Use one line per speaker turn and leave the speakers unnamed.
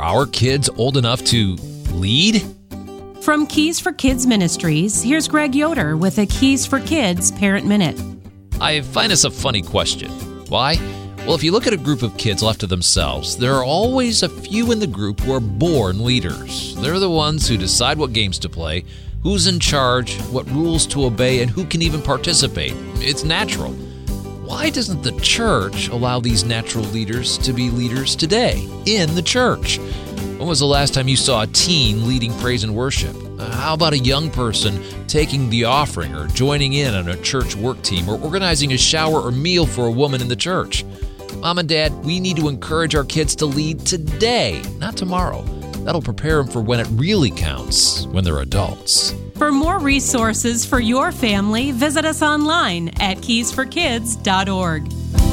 our kids old enough to lead?
From Keys for Kids Ministries, here's Greg Yoder with a Keys for Kids Parent Minute.
I find this a funny question. Why? Well, if you look at a group of kids left to themselves, there are always a few in the group who are born leaders. They're the ones who decide what games to play, who's in charge, what rules to obey, and who can even participate. It's natural. Why doesn't the church allow these natural leaders to be leaders today in the church? When was the last time you saw a teen leading praise and worship? How about a young person taking the offering or joining in on a church work team or organizing a shower or meal for a woman in the church? Mom and Dad, we need to encourage our kids to lead today, not tomorrow. That'll prepare them for when it really counts, when they're adults.
For more resources for your family, visit us online at keysforkids.org.